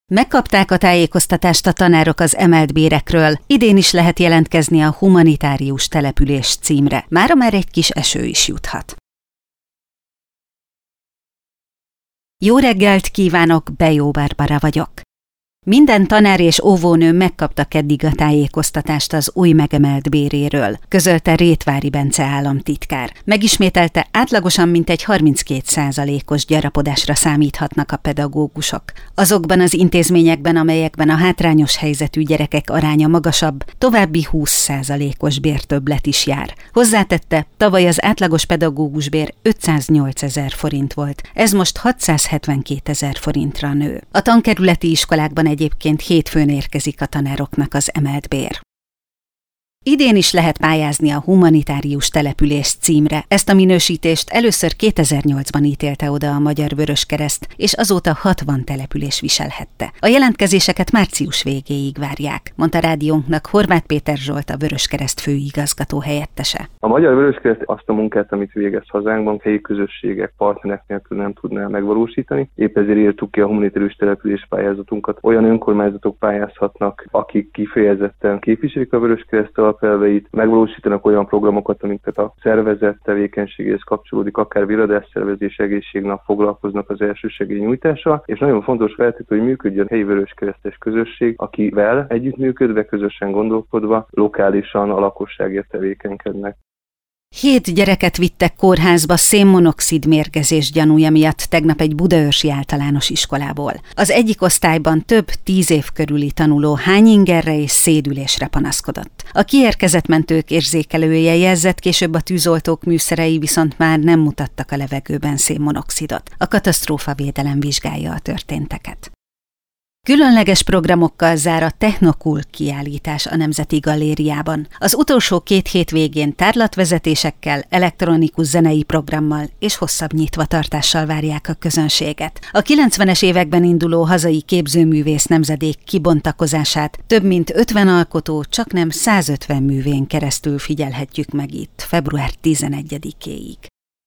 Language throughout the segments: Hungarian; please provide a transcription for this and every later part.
Megkapták a tájékoztatást a tanárok az emelt bérekről, idén is lehet jelentkezni a humanitárius település címre. Mára már egy kis eső is juthat. Jó reggelt kívánok, Bejó Barbara vagyok. Minden tanár és óvónő megkapta keddig a tájékoztatást az új megemelt béréről, közölte Rétvári Bence államtitkár. Megismételte, átlagosan mintegy 32%-os gyarapodásra számíthatnak a pedagógusok. Azokban az intézményekben, amelyekben a hátrányos helyzetű gyerekek aránya magasabb, további 20%-os bértöbblet is jár. Hozzátette, tavaly az átlagos pedagógusbér 508 000 forint volt, ez most 672 000 forintra nő. A tankerületi iskolákban egyébként hétfőn érkezik a tanároknak az emelt bér. Idén is lehet pályázni a humanitárius település címre. Ezt a minősítést először 2008-ban ítélte oda a Magyar Vöröskereszt, és azóta 60 település viselhette. A jelentkezéseket március végéig várják, mondta rádiónknak Horváth Péter Zsolt, a Vöröskereszt főigazgató helyettese. A Magyar Vöröskereszt azt a munkát, amit végez hazánkban, helyi közösségek, partnerek nélkül nem tudná megvalósítani. Épp ezért írtuk ki a humanitárius település pályázatunkat. Olyan önkormányzatok pályázhatnak, akik kifejezetten képviselik a Vöröskereszt alapelveit, megvalósítanak olyan programokat, amiket a szervezet tevékenységéhez kapcsolódik, akár viradásszervezés, egészségnap foglalkoznak az elsősegély nyújtással, és nagyon fontos feltétlenül, hogy működjön a helyi vöröskeresztes közösség, akivel együttműködve, közösen gondolkodva, lokálisan a lakosságért tevékenykednek. 7 gyereket vittek kórházba szénmonoxid mérgezés gyanúja miatt tegnap egy budaörsi általános iskolából. Az egyik osztályban több 10 év körüli tanuló hányingerre és szédülésre panaszkodott. A kiérkezett mentők érzékelője jelzett, később a tűzoltók műszerei viszont már nem mutattak a levegőben szénmonoxidot. A katasztrófavédelem vizsgálja a történteket. Különleges programokkal zár a Technokul kiállítás a Nemzeti Galériában. Az utolsó 2 hétvégén tárlatvezetésekkel, elektronikus zenei programmal és hosszabb nyitvatartással várják a közönséget. A 90-es években induló hazai képzőművész nemzedék kibontakozását több mint 50 alkotó, csaknem 150 művén keresztül figyelhetjük meg itt, február 11-éig.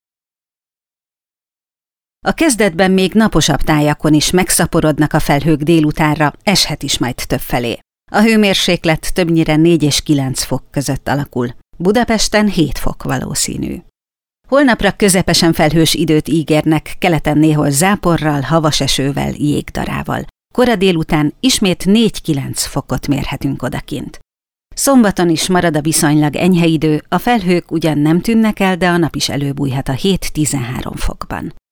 A kezdetben még naposabb tájakon is megszaporodnak a felhők délutánra, eshet is majd többfelé. A hőmérséklet többnyire 4 és 9 fok között alakul. Budapesten 7 fok valószínű. Holnapra közepesen felhős időt ígérnek, keleten néhol záporral, havas esővel, jégdarával. Kora délután ismét 4-9 fokot mérhetünk odakint. Szombaton is marad a viszonylag enyhe idő, a felhők ugyan nem tűnnek el, de a nap is előbújhat a 7-13 fokban.